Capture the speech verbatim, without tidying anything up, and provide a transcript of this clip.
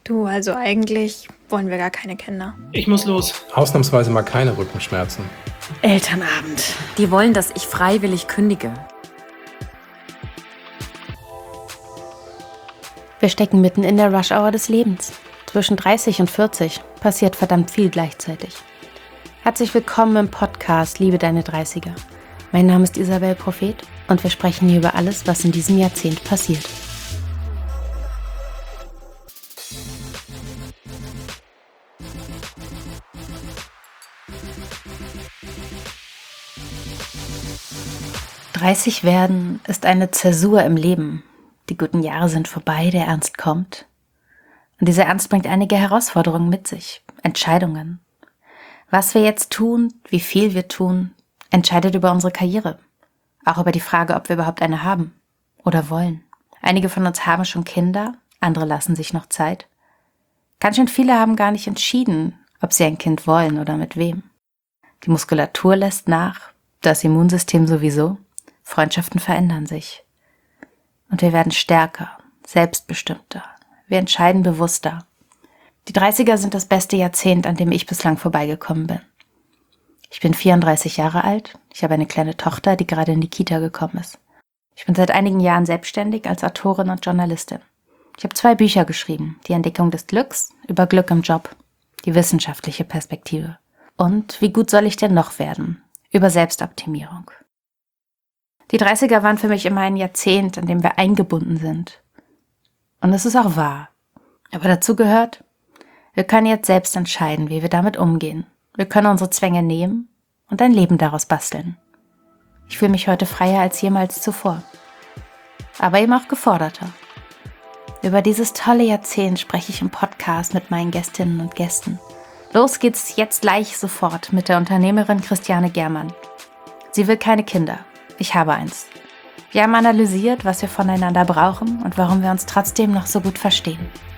Du, also eigentlich wollen wir gar keine Kinder. Ich muss los. Ausnahmsweise mal keine Rückenschmerzen. Elternabend. Die wollen, dass ich freiwillig kündige. Wir stecken mitten in der Rush-Hour des Lebens. Zwischen dreißig und vierzig passiert verdammt viel gleichzeitig. Herzlich willkommen im Podcast Liebe deine dreißiger. Mein Name ist Isabel Prophet und wir sprechen hier über alles, was in diesem Jahrzehnt passiert. dreißig werden ist eine Zäsur im Leben. Die guten Jahre sind vorbei, der Ernst kommt. Und dieser Ernst bringt einige Herausforderungen mit sich, Entscheidungen. Was wir jetzt tun, wie viel wir tun, entscheidet über unsere Karriere. Auch über die Frage, ob wir überhaupt eine haben oder wollen. Einige von uns haben schon Kinder, andere lassen sich noch Zeit. Ganz schön viele haben gar nicht entschieden, ob sie ein Kind wollen oder mit wem. Die Muskulatur lässt nach, das Immunsystem sowieso. Freundschaften verändern sich. Und wir werden stärker, selbstbestimmter. Wir entscheiden bewusster. Die dreißiger sind das beste Jahrzehnt, an dem ich bislang vorbeigekommen bin. Ich bin vierunddreißig Jahre alt. Ich habe eine kleine Tochter, die gerade in die Kita gekommen ist. Ich bin seit einigen Jahren selbstständig als Autorin und Journalistin. Ich habe zwei Bücher geschrieben. Die Entdeckung des Glücks über Glück im Job. Die wissenschaftliche Perspektive. Und wie gut soll ich denn noch werden? Über Selbstoptimierung. Die dreißiger waren für mich immer ein Jahrzehnt, an dem wir eingebunden sind. Und es ist auch wahr. Aber dazu gehört, wir können jetzt selbst entscheiden, wie wir damit umgehen. Wir können unsere Zwänge nehmen und ein Leben daraus basteln. Ich fühle mich heute freier als jemals zuvor. Aber eben auch geforderter. Über dieses tolle Jahrzehnt spreche ich im Podcast mit meinen Gästinnen und Gästen. Los geht's jetzt gleich sofort mit der Unternehmerin Christiane Germann. Sie will keine Kinder. Ich habe eins. Wir haben analysiert, was wir voneinander brauchen und warum wir uns trotzdem noch so gut verstehen.